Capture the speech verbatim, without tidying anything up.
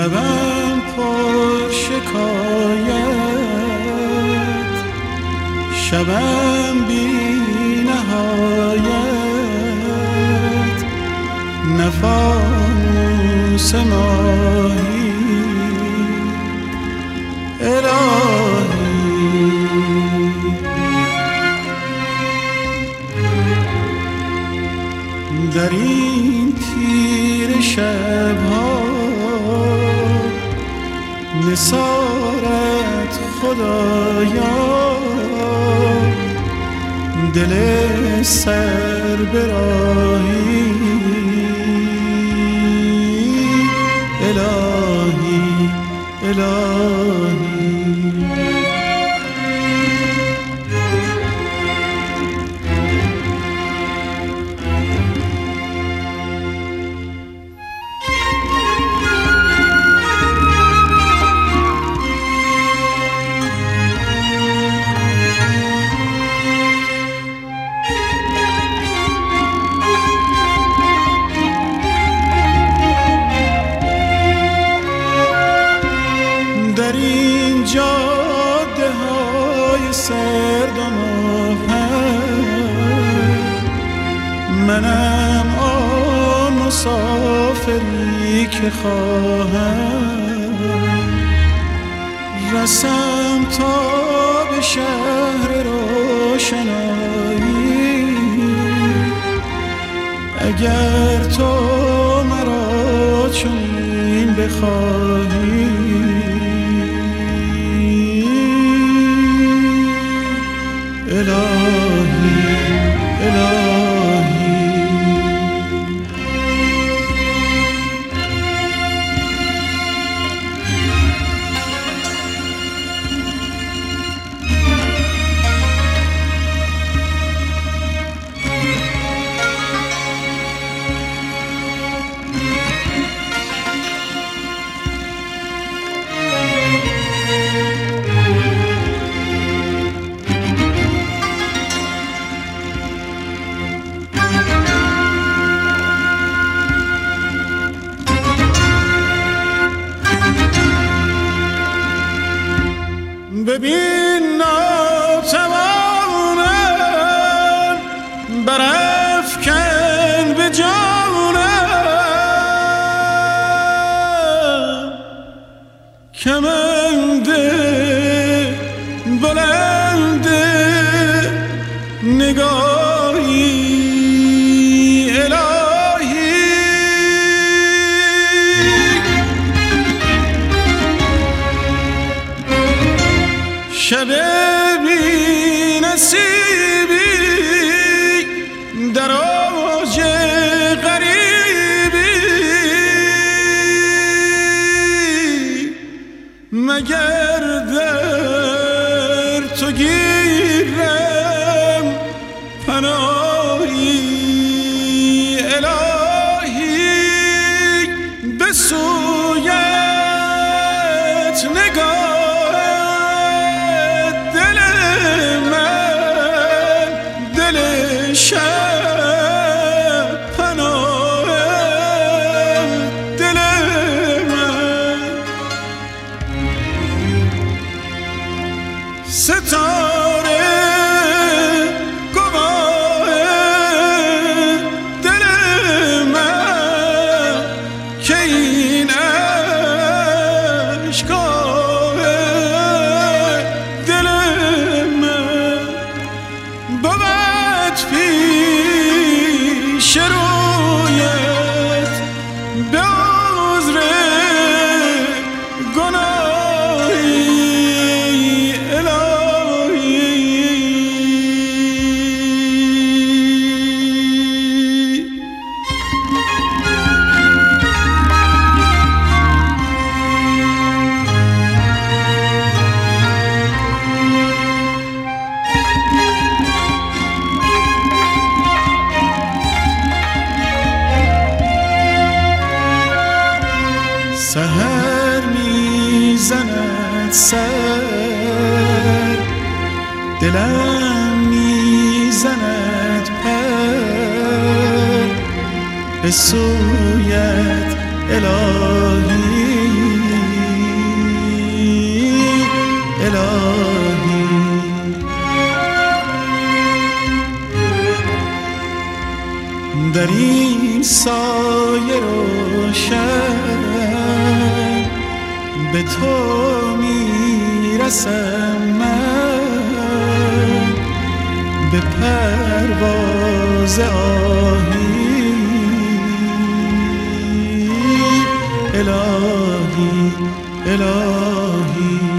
لبم پر شکایت، شبم بی نهایت، نفانوس ماهی الهی. در این تیر شبها نثارت خدایا، دل سر براهی الهی الهی. در این جاده های سرد و مبهم، منم آن مسافری که خواهم رسم تا به شهر روشنایی. اگر تو مرا چنین بخواهی الهی الهی. ببین ناتوانم برافکن به جانم، کمند بلند نگاهی الهی. شب بی نصیبی در اوج غریبی، مگر در تو گیرم پناهی الهی. به سویت نگاه شب پناه دل من، ستاره گواه دل من که این عشقاه دل من بود پیش رویت به عذر گناهی الهی. سحر میزند سر، دلم میزند پر به سویت الهی. به تو میرسم من به پرواز آهی. الهی الهی